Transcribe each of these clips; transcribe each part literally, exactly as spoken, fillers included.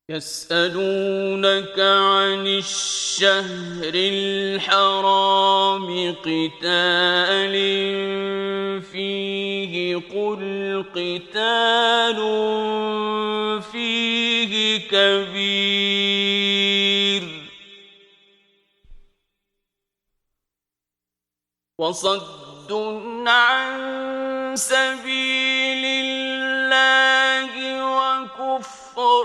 يسألونك عن الشهر الحرام قتال فيه قل قتال فيه كبير وصد عن سبيل الله وكفر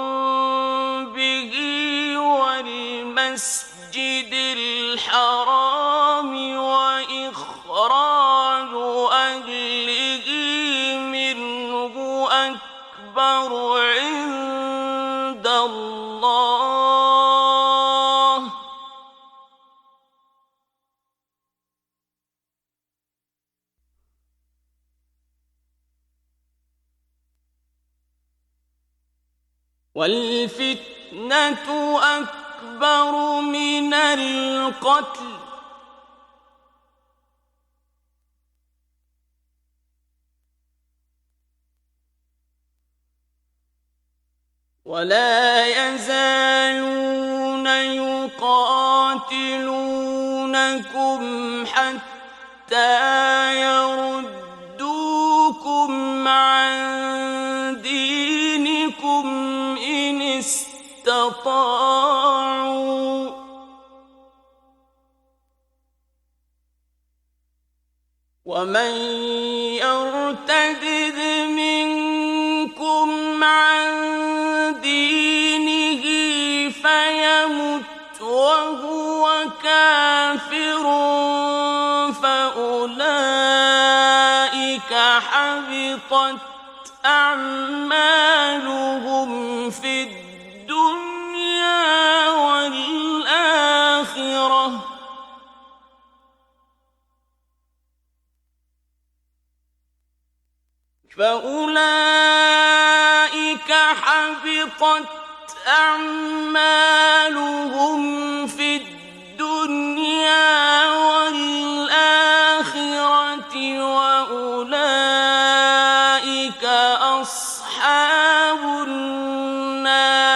به والمسجد الحرام وإخراج أهله منه أكبر عند الله والفتنة أكبر من القتل ولا يزالون يقاتلونكم حتى يردوكم عن دينكم إن استطاعوا ومن يرتد منكم عن دينه فيمت وهو كافر فأولئك حبطت أعمالهم في الدنيا والآخرة فأولئك حبطت أعمالهم في الدنيا والآخرة وأولئك أصحاب النار